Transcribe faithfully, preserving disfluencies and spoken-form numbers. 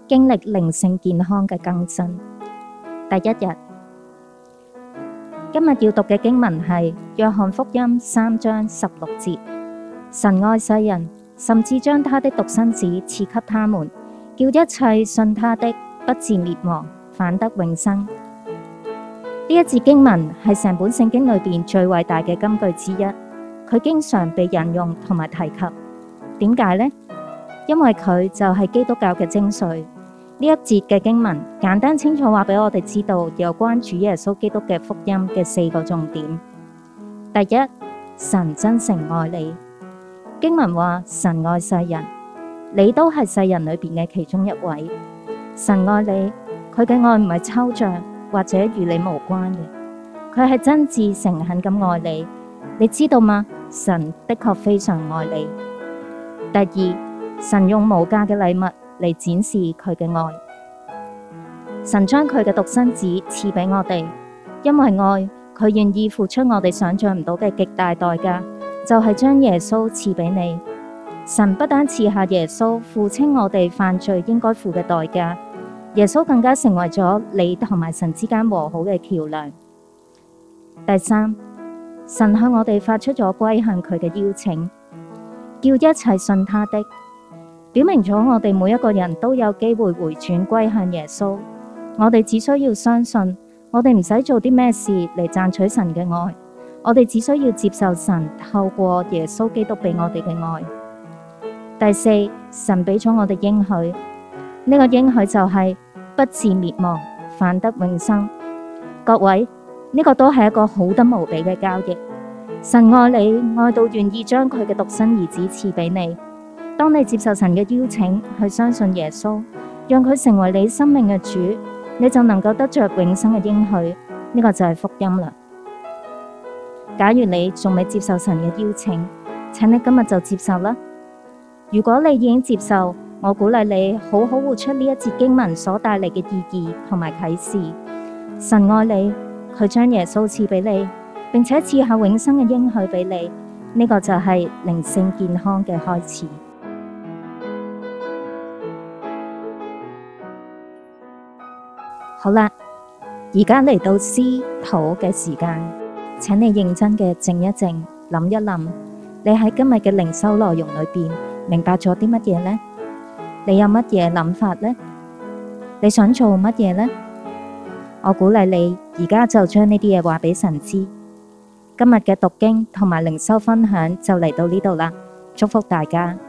經歷靈性健康嘅更新。第一日，今日要讀嘅經文係約翰福音三章十六節。神愛世人，甚至將他的獨生子賜給他們，叫一切信他的不至滅亡，反得永生。呢一節經文係成本聖經裏邊最偉大嘅金句之一，佢經常被引用同埋提及。點解呢？因為佢就係基督教嘅精髓。呢一節嘅經文簡單清楚話俾我哋知道有關主耶穌基督嘅福音嘅四個重點。第一，神真誠愛你。經文話神愛世人，你都係世人裏邊嘅其中一位。神愛你，佢嘅愛唔係抽象或者與你無關嘅，佢係真摯誠懇咁愛你。你知道嗎？神的確非常愛你。第二，神用無價嘅禮物嚟展示佢嘅愛。神將佢嘅獨生子賜俾我哋，因為愛，佢願意付出我哋想象唔到嘅極大代價，就係將耶穌賜俾你。神不單賜下耶穌付清我哋犯罪應該付嘅代價，耶穌更加成為咗你同埋神之間和好嘅橋樑。第三，神向我哋發出咗歸向佢嘅邀請，叫一切信他的，表明咗我哋每一個人都有機會回轉歸向耶穌。我哋只需要相信，我哋唔使做啲咩事嚟賺取神嘅愛，我哋只需要接受神透過耶穌基督俾我哋嘅愛。第四，神俾咗我哋應許，呢個應許就係不致滅亡，反得永生。各位，呢個都係一個好得無比嘅交易。神愛你，愛到願意將佢嘅獨生兒子賜俾你。當你接受神嘅邀請，去相信耶穌，讓佢成為你生命嘅主，你就能夠得着永生嘅應許。呢個就係福音啦。假如你仲未接受神嘅邀請，請你今日就接受啦。如果你已經接受，我鼓勵你好好活出呢一節經文所帶嚟嘅意義同埋啟示。神愛你，佢將耶穌賜俾你，並且賜下永生嘅應許俾你。呢個就係靈性健康嘅開始。好啦，而家嚟到思禱嘅時間，請你認真嘅靜一靜，諗一諗，你喺今日嘅靈修內容裏邊明白咗啲乜嘢呢？你有乜嘢諗法呢？你想做乜嘢呢？我鼓勵你而家就將呢啲嘢話俾神知。今日嘅讀經同埋靈修分享就嚟到呢度啦，祝福大家。